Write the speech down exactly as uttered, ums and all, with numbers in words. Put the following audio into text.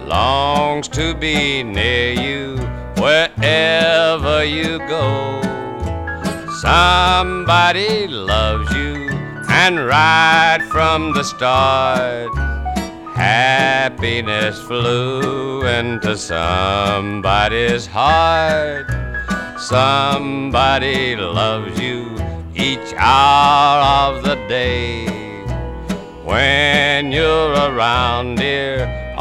longs to be near you wherever you go. Somebody loves you, and right from the start, happiness flew into somebody's heart. Somebody loves you each hour of the day. When you're around, dear,